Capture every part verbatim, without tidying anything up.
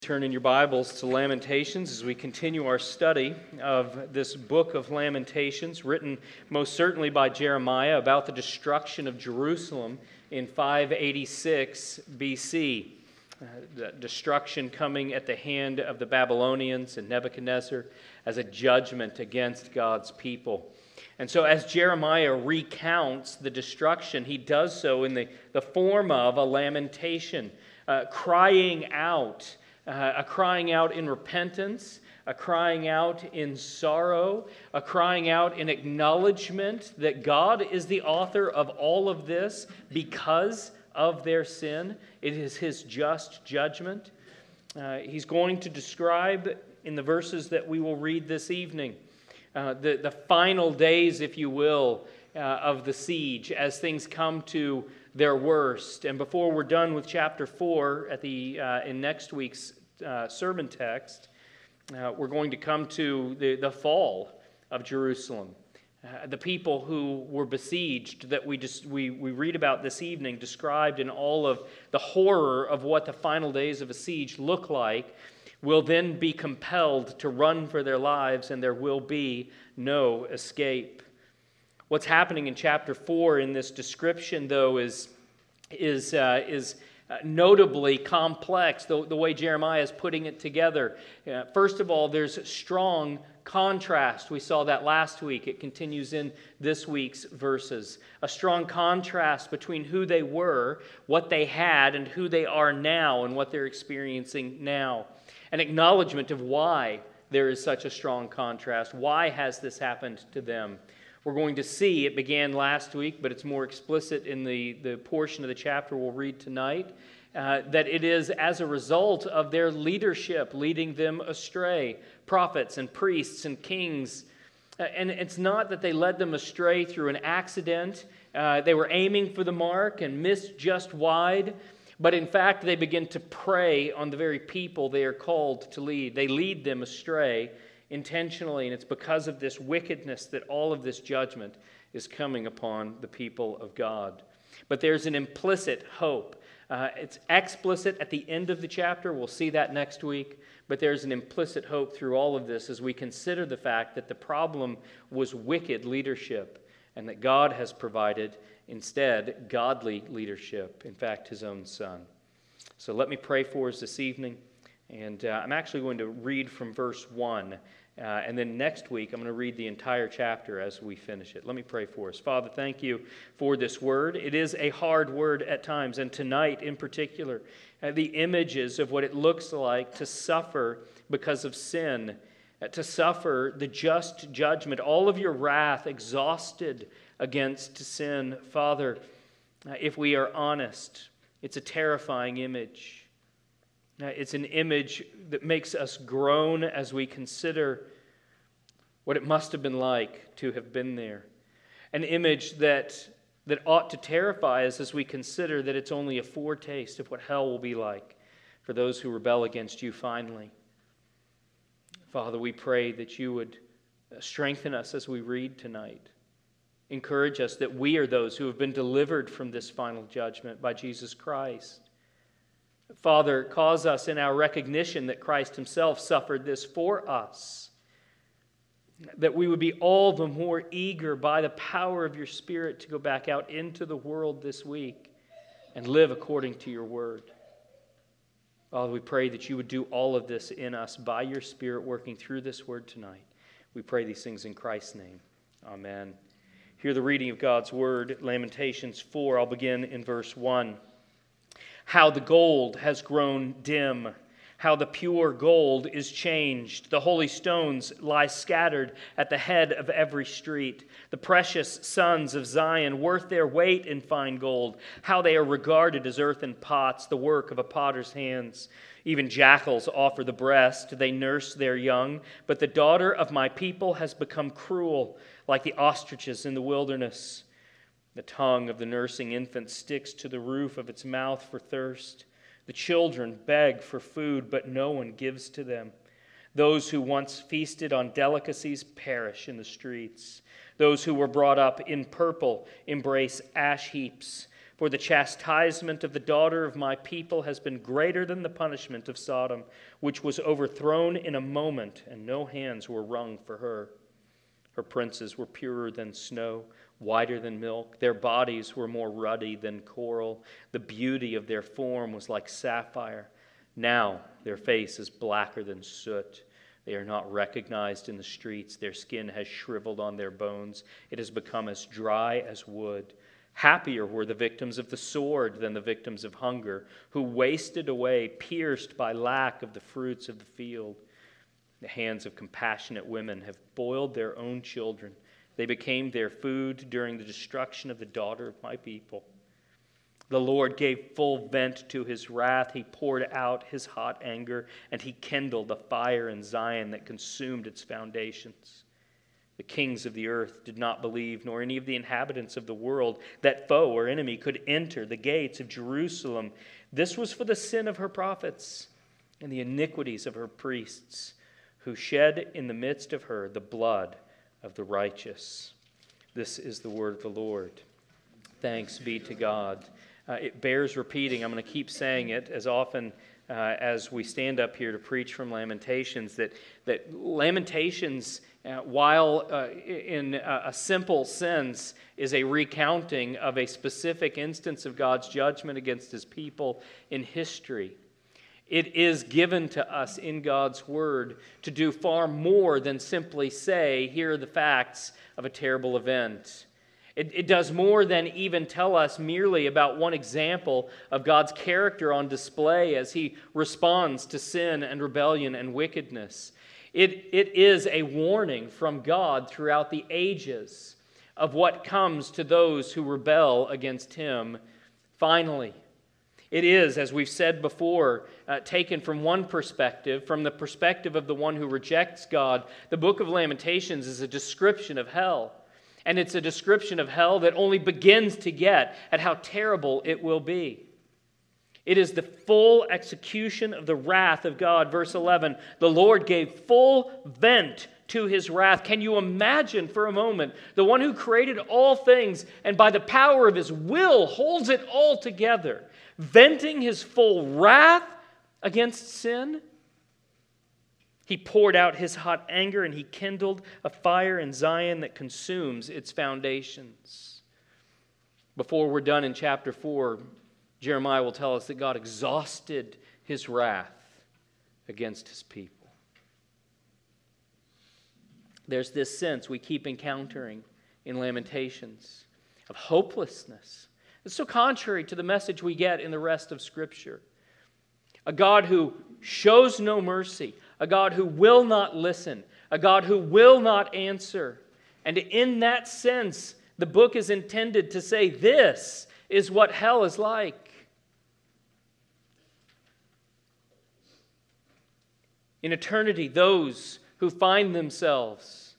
Turn in your Bibles to Lamentations as we continue our study of this book of Lamentations, written most certainly by Jeremiah about the destruction of Jerusalem in five eighty-six B C. Uh, the destruction coming at the hand of the Babylonians and Nebuchadnezzar as a judgment against God's people. And so as Jeremiah recounts the destruction, he does so in the, the form of a lamentation, uh, crying out, Uh, a crying out in repentance, a crying out in sorrow, a crying out in acknowledgement that God is the author of all of this because of their sin. It is His just judgment. Uh, he's going to describe in the verses that we will read this evening uh, the, the final days, if you will, uh, of the siege as things come to their worst. And before we're done with chapter four at the uh, in next week's uh, sermon text, uh, we're going to come to the, the fall of Jerusalem. Uh, the people who were besieged that we just we, we read about this evening, described in all of the horror of what the final days of a siege look like, will then be compelled to run for their lives, and there will be no escape. What's happening in chapter four in this description, though, is, is, uh, is uh, notably complex, the, the way Jeremiah is putting it together. Uh, first of all, there's strong contrast. We saw that last week. It continues in this week's verses. A strong contrast between who they were, what they had, and who they are now, and what they're experiencing now. An acknowledgement of why there is such a strong contrast. Why has this happened to them? We're going to see, it began last week, but it's more explicit in the, the portion of the chapter we'll read tonight, uh, that it is as a result of their leadership leading them astray, prophets and priests and kings. Uh, and it's not that they led them astray through an accident. Uh, they were aiming for the mark and missed just wide. But in fact, they begin to prey on the very people they are called to lead. They lead them astray intentionally, and it's because of this wickedness that all of this judgment is coming upon the people of God. But there's an implicit hope. Uh, it's explicit at the end of the chapter. We'll see that next week. But there's an implicit hope through all of this as we consider the fact that the problem was wicked leadership, and that God has provided instead godly leadership, in fact, His own Son. So let me pray for us this evening. And uh, I'm actually going to read from verse one. Uh, and then next week, I'm going to read the entire chapter as we finish it. Let me pray for us. Father, thank you for this word. It is a hard word at times, and tonight in particular, uh, the images of what it looks like to suffer because of sin, uh, to suffer the just judgment, all of your wrath exhausted against sin. Father, uh, if we are honest, it's a terrifying image. It's an image that makes us groan as we consider what it must have been like to have been there. An image that, that ought to terrify us as we consider that it's only a foretaste of what hell will be like for those who rebel against you finally. Father, we pray that you would strengthen us as we read tonight. Encourage us that we are those who have been delivered from this final judgment by Jesus Christ. Father, cause us in our recognition that Christ Himself suffered this for us, that we would be all the more eager by the power of your Spirit to go back out into the world this week and live according to your word. Father, we pray that you would do all of this in us by your Spirit working through this word tonight. We pray these things in Christ's name. Amen. Hear the reading of God's word, Lamentations four. I'll begin in verse one. How the gold has grown dim, how the pure gold is changed. The holy stones lie scattered at the head of every street. The precious sons of Zion, worth their weight in fine gold, how they are regarded as earthen pots, the work of a potter's hands. Even jackals offer the breast, they nurse their young. But the daughter of my people has become cruel, like the ostriches in the wilderness. The tongue of the nursing infant sticks to the roof of its mouth for thirst. The children beg for food, but no one gives to them. Those who once feasted on delicacies perish in the streets. Those who were brought up in purple embrace ash heaps. For the chastisement of the daughter of my people has been greater than the punishment of Sodom, which was overthrown in a moment, and no hands were wrung for her. Her princes were purer than snow, whiter than milk. Their bodies were more ruddy than coral. The beauty of their form was like sapphire. Now their face is blacker than soot. They are not recognized in the streets. Their skin has shriveled on their bones. It has become as dry as wood. Happier were the victims of the sword than the victims of hunger, who wasted away, pierced by lack of the fruits of the field. The hands of compassionate women have boiled their own children. They became their food during the destruction of the daughter of my people. The Lord gave full vent to his wrath. He poured out his hot anger, and he kindled a fire in Zion that consumed its foundations. The kings of the earth did not believe, nor any of the inhabitants of the world, that foe or enemy could enter the gates of Jerusalem. This was for the sin of her prophets and the iniquities of her priests, who shed in the midst of her the blood of the righteous. This is the word of the Lord. Thanks be to God. Uh, it bears repeating. I'm going to keep saying it as often uh, as we stand up here to preach from Lamentations, that, that Lamentations, uh, while uh, in a, a simple sense is a recounting of a specific instance of God's judgment against his people in history, it is given to us in God's Word to do far more than simply say, here are the facts of a terrible event. It, it does more than even tell us merely about one example of God's character on display as he responds to sin and rebellion and wickedness. It, it is a warning from God throughout the ages of what comes to those who rebel against him finally. It is, as we've said before, uh, taken from one perspective, from the perspective of the one who rejects God. The book of Lamentations is a description of hell. And it's a description of hell that only begins to get at how terrible it will be. It is the full execution of the wrath of God. Verse eleven, the Lord gave full vent to his wrath. Can you imagine for a moment the one who created all things and by the power of his will holds it all together, venting his full wrath against sin? He poured out his hot anger and he kindled a fire in Zion that consumes its foundations. Before we're done in chapter four, Jeremiah will tell us that God exhausted his wrath against his people. There's this sense we keep encountering in Lamentations of hopelessness. It's so contrary to the message we get in the rest of Scripture. A God who shows no mercy, a God who will not listen, a God who will not answer. And in that sense, the book is intended to say this is what hell is like. In eternity, those who find themselves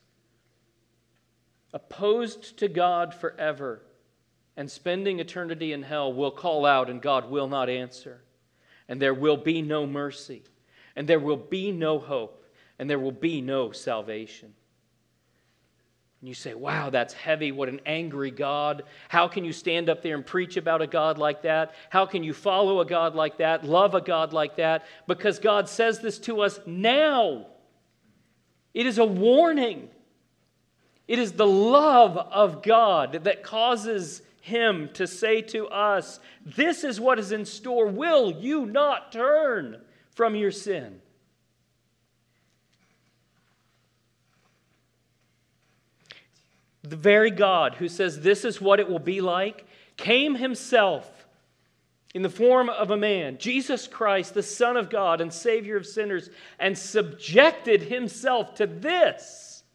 opposed to God forever and spending eternity in hell will call out and God will not answer. And there will be no mercy. And there will be no hope. And there will be no salvation. And you say, wow, that's heavy. What an angry God. How can you stand up there and preach about a God like that? How can you follow a God like that? Love a God like that? Because God says this to us now. It is a warning. It is the love of God that causes him to say to us, this is what is in store. Will you not turn from your sin? The very God who says this is what it will be like came himself in the form of a man, Jesus Christ, the Son of God and Savior of sinners, and subjected himself to this.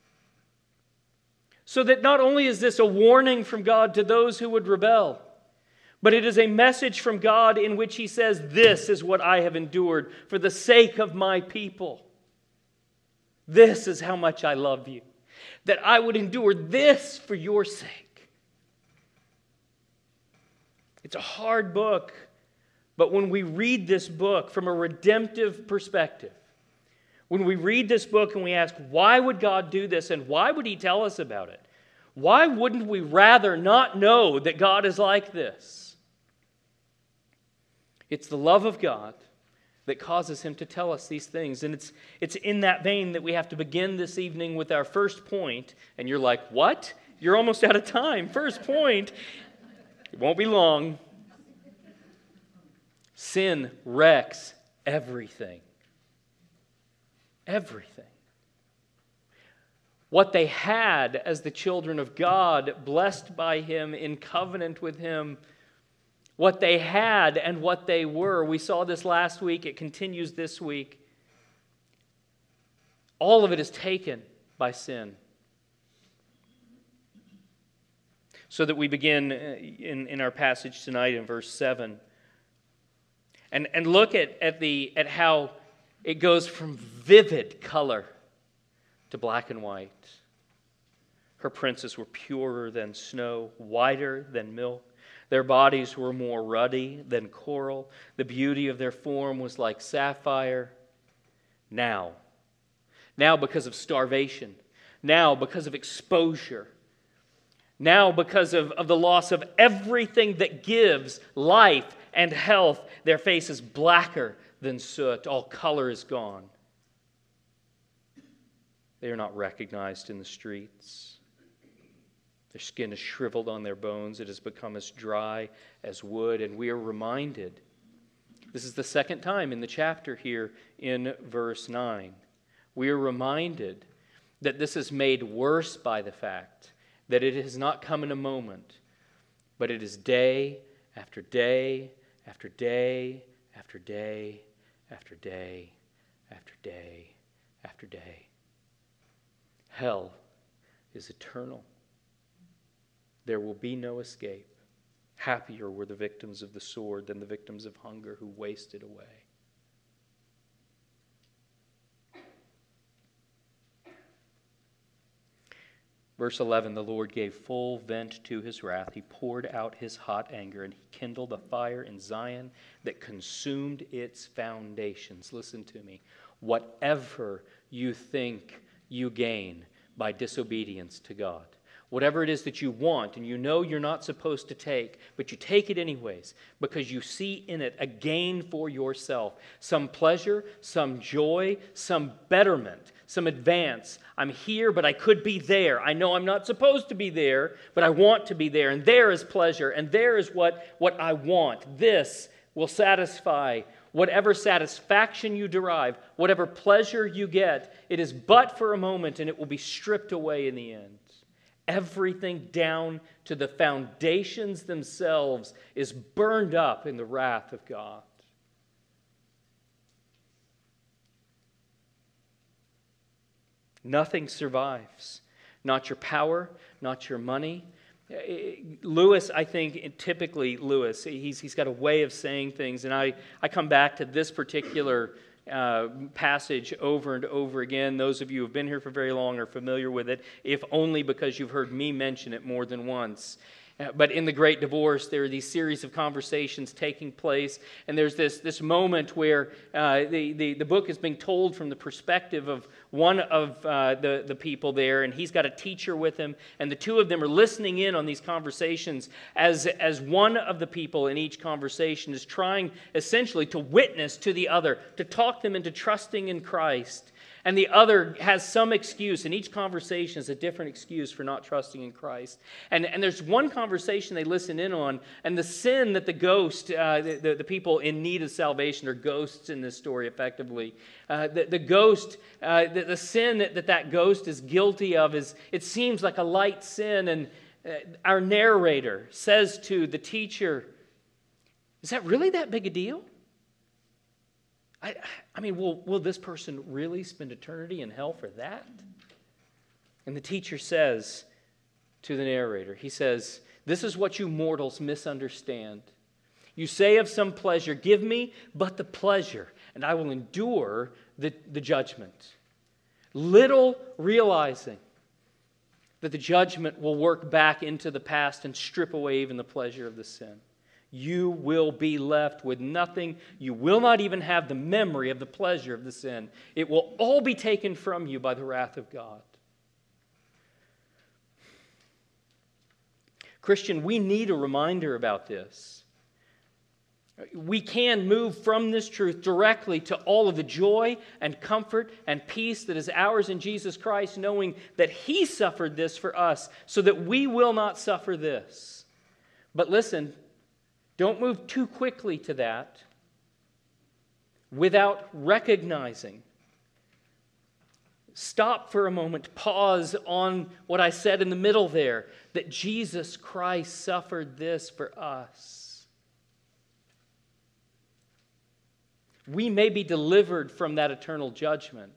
So that not only is this a warning from God to those who would rebel, but it is a message from God in which he says, this is what I have endured for the sake of my people. This is how much I love you. That I would endure this for your sake. It's a hard book, but when we read this book from a redemptive perspective, when we read this book and we ask, why would God do this and why would he tell us about it? Why wouldn't we rather not know that God is like this? It's the love of God that causes him to tell us these things. And it's, it's in that vein that we have to begin this evening with our first point. And you're like, what? You're almost out of time. First point. It won't be long. Sin wrecks everything. Everything. What they had as the children of God, blessed by him, in covenant with him, what they had and what they were. We saw this last week. It continues this week. All of it is taken by sin. So that we begin in, in our passage tonight in verse seven. And, and look at, at, the, at how it goes from vivid color to black and white. Her princes were purer than snow, whiter than milk. Their bodies were more ruddy than coral. The beauty of their form was like sapphire. Now, now because of starvation, now because of exposure, now because of, of the loss of everything that gives life and health, their face is blacker than soot. All color is gone. They are not recognized in the streets. Their skin is shriveled on their bones. It has become as dry as wood. And we are reminded, this is the second time in the chapter here in verse nine, we are reminded that this is made worse by the fact that it has not come in a moment, but it is day after day after day after day after day after day after day. Hell is eternal. There will be no escape. Happier were the victims of the sword than the victims of hunger who wasted away. Verse eleven, the Lord gave full vent to his wrath. He poured out his hot anger, and he kindled a fire in Zion that consumed its foundations. Listen to me. Whatever you think you gain by disobedience to God, whatever it is that you want and you know you're not supposed to take, but you take it anyways because you see in it a gain for yourself, some pleasure, some joy, some betterment, some advance. I'm here, but I could be there. I know I'm not supposed to be there, but I want to be there. And there is pleasure, and there is what, what I want. This will satisfy whatever satisfaction you derive, whatever pleasure you get. It is but for a moment, and it will be stripped away in the end. Everything down to the foundations themselves is burned up in the wrath of God. Nothing survives. Not your power, not your money. Lewis, I think, typically Lewis, he's, he's got a way of saying things, and I, I come back to this particular uh, passage over and over again. Those of you who have been here for very long are familiar with it, if only because you've heard me mention it more than once. Uh, but in The Great Divorce, there are these series of conversations taking place, and there's this, this moment where uh, the, the, the book is being told from the perspective of one of uh, the, the people there, and he's got a teacher with him, and the two of them are listening in on these conversations as, as one of the people in each conversation is trying essentially to witness to the other, to talk them into trusting in Christ. And the other has some excuse, and each conversation is a different excuse for not trusting in Christ. And, and there's one conversation they listen in on, and the sin that the ghost, uh, the, the, the people in need of salvation are ghosts in this story effectively. Uh, the, the ghost, uh, the, the sin that, that that ghost is guilty of is, it seems like a light sin, and uh, our narrator says to the teacher, is that really that big a deal? I, I mean, will, will this person really spend eternity in hell for that? And the teacher says to the narrator, he says, this is what you mortals misunderstand. You say of some pleasure, give me but the pleasure, and I will endure the, the judgment. Little realizing that the judgment will work back into the past and strip away even the pleasure of the sin. You will be left with nothing. You will not even have the memory of the pleasure of the sin. It will all be taken from you by the wrath of God. Christian, we need a reminder about this. We can move from this truth directly to all of the joy and comfort and peace that is ours in Jesus Christ, knowing that He suffered this for us so that we will not suffer this. But listen, don't move too quickly to that without recognizing. Stop for a moment, pause on what I said in the middle there, that Jesus Christ suffered this for us. We may be delivered from that eternal judgment.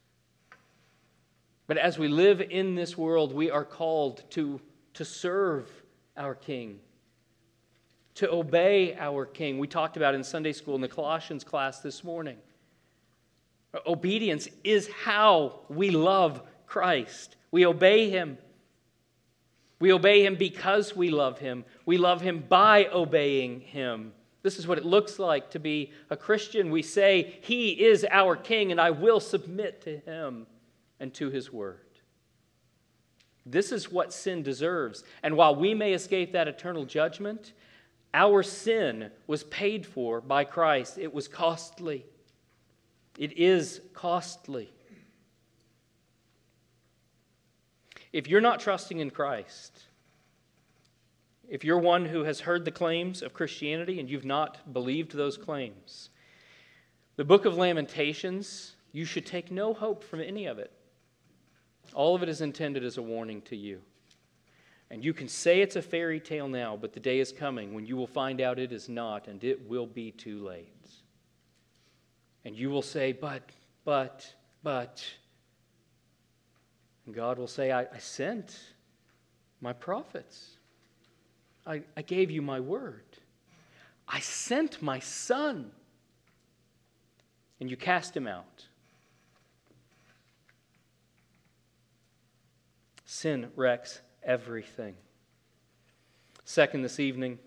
But as we live in this world, we are called to, to serve our King, to obey our King. We talked about in Sunday school in the Colossians class this morning. Obedience is how we love Christ. We obey Him. We obey Him because we love Him. We love Him by obeying Him. This is what it looks like to be a Christian. We say, He is our King, and I will submit to Him and to His word. This is what sin deserves. And while we may escape that eternal judgment, our sin was paid for by Christ. It was costly. It is costly. If you're not trusting in Christ, if you're one who has heard the claims of Christianity and you've not believed those claims, the book of Lamentations, you should take no hope from any of it. All of it is intended as a warning to you. And you can say it's a fairy tale now, but the day is coming when you will find out it is not, and it will be too late. And you will say, but, but, but. And God will say, I, I sent my prophets. I, I gave you my word. I sent my Son. And you cast him out. Sin wrecks everything. Second, this evening,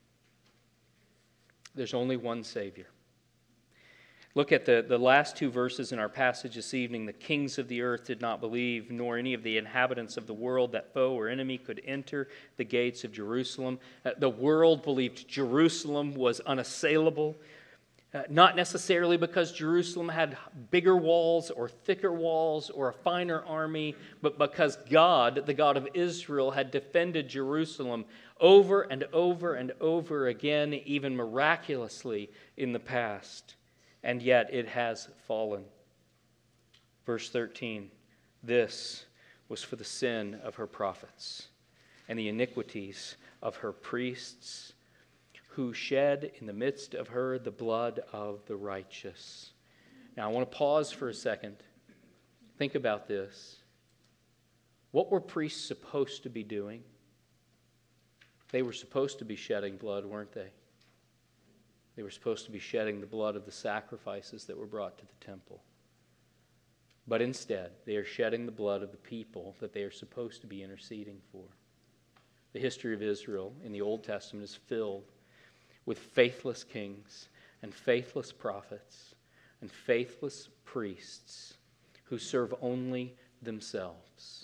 there's only one Savior. Look at the, the last two verses in our passage this evening. The kings of the earth did not believe, nor any of the inhabitants of the world, that foe or enemy could enter the gates of Jerusalem. Uh, the world believed Jerusalem was unassailable, uh, not necessarily because Jerusalem had bigger walls or thicker walls or a finer army, but because God, the God of Israel, had defended Jerusalem over and over and over again, even miraculously in the past. And yet it has fallen. Verse thirteen, this was for the sin of her prophets and the iniquities of her priests, who shed in the midst of her the blood of the righteous. Now I want to pause for a second. Think about this. What were priests supposed to be doing? They were supposed to be shedding blood, weren't they? They were supposed to be shedding the blood of the sacrifices that were brought to the temple. But instead, they are shedding the blood of the people that they are supposed to be interceding for. The history of Israel in the Old Testament is filled with faithless kings and faithless prophets and faithless priests who serve only themselves.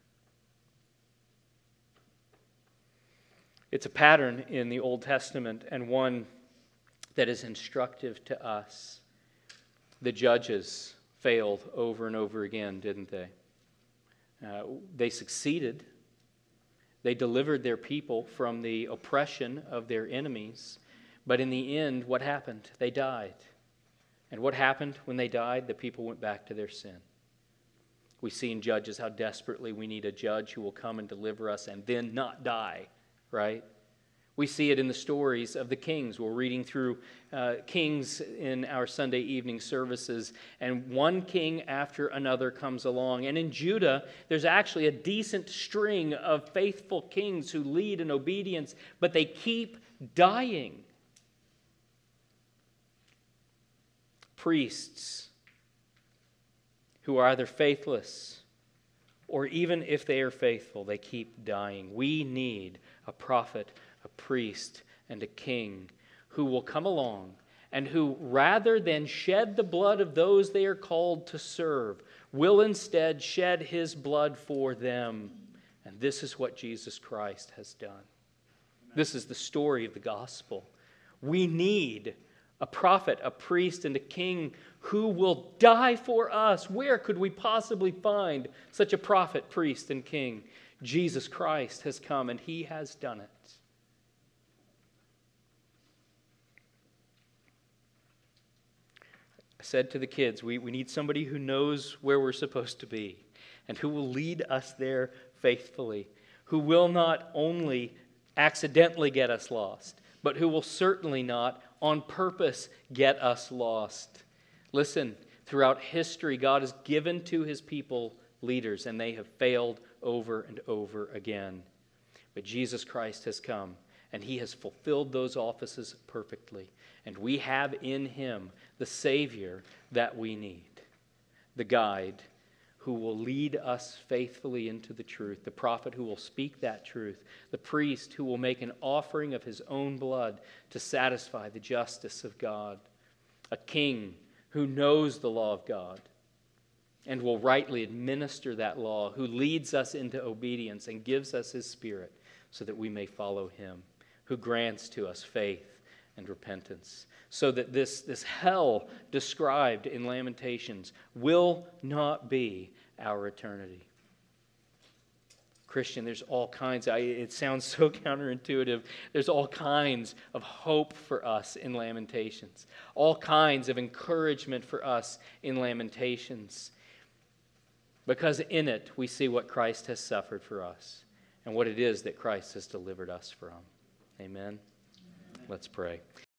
It's a pattern in the Old Testament, and one that is instructive to us. The judges failed over and over again, didn't they? Uh, they succeeded. They delivered their people from the oppression of their enemies. But in the end, what happened? They died. And what happened when they died? The people went back to their sin. We see in Judges how desperately we need a judge who will come and deliver us and then not die, right? We see it in the stories of the kings. We're reading through uh, kings in our Sunday evening services, and one king after another comes along. And in Judah, there's actually a decent string of faithful kings who lead in obedience, but they keep dying. Priests who are either faithless, or even if they are faithful, they keep dying. We need a prophet, a priest, and a king who will come along and who, rather than shed the blood of those they are called to serve, will instead shed his blood for them. And this is what Jesus Christ has done. This is the story of the gospel. We need a prophet, a priest, and a king who will die for us. Where could we possibly find such a prophet, priest, and king? Jesus Christ has come, and he has done it. I said to the kids, we, we need somebody who knows where we're supposed to be and who will lead us there faithfully, who will not only accidentally get us lost, but who will certainly not on purpose get us lost. Listen, throughout history, God has given to his people leaders, and they have failed over and over again. But Jesus Christ has come, and he has fulfilled those offices perfectly. And we have in him the Savior that we need, the guide who will lead us faithfully into the truth, the prophet who will speak that truth, the priest who will make an offering of his own blood to satisfy the justice of God, a king who knows the law of God and will rightly administer that law, who leads us into obedience and gives us his Spirit so that we may follow him, who grants to us faith and repentance, so that this, this hell described in Lamentations will not be our eternity. Christian, there's all kinds, I, it sounds so counterintuitive, there's all kinds of hope for us in Lamentations, all kinds of encouragement for us in Lamentations, because in it we see what Christ has suffered for us and what it is that Christ has delivered us from. Amen? Let's pray.